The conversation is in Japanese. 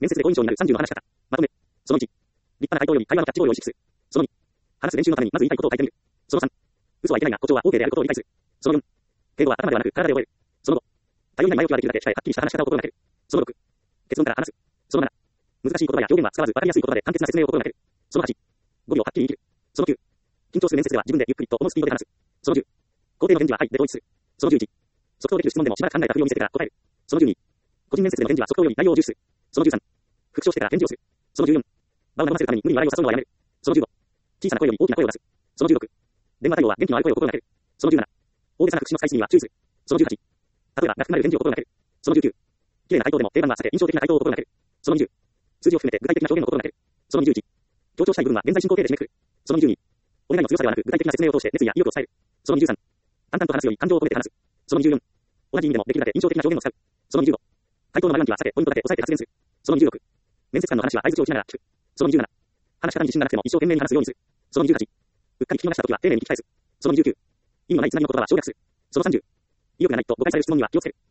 面接で好印象になる30の話し方。まとめ。その1。立派な回答より会話のキャッチボールを意識する。その2。話す練習のためにまず言いたいことを書いてみる。その3。嘘はいけないが誇張は OK であることを理解する。その4。敬語は頭ではなく体で覚える。その5。頼りない前置きはできるだけ控えはっきりした話し方を心がける。その6。結論から話す。その7。難しい言葉や表現は使わず分かりやすい言葉で簡潔な説明を心がける。その8。語尾をはっきり言い切る。その9。緊張する面接では自分でゆっくりと思うスピードで話す。その10。肯定の返事ははいで統一する。その11。即答できる質問でもしばらく考えた工夫を見せてから答える。その12。個人面接での返事は即答より内容を重視する。その13。復唱してから返事をする。その14。場を和ませるために無理に笑いを誘うのはやめる。その15。小さな声より大きな声を出す。その16。電話対応は元気のある声を心がける。その17。大げさな口の使いすぎには注意する。その18。例えばが含まれる返事を心がける。その19。綺麗な回答でも定番は避け印象的な回答を心がける。その20。数字を含めて具体的な表現を心がける。その21。強調したい部分は現在進行形で締めくくる。その22。お願いの強さではなく具体的な説明を通して熱意や意欲を伝える。その23。淡々と話すより感情を込めて話す。その24。同じ意味でもできるだけ印象的な表現を使う。その25。回答の前置きは避けポイントだけ押さえて発言する。その26。面接官の話は相槌をしながら聞く。その27。話し方に自信がなくても一生懸命に話すようにする。その28。うっかり聞き逃したときは丁寧に聞き返す。その29。意味のないつなぎの言葉は省略する。その30。意欲がないと誤解される質問には気をつける。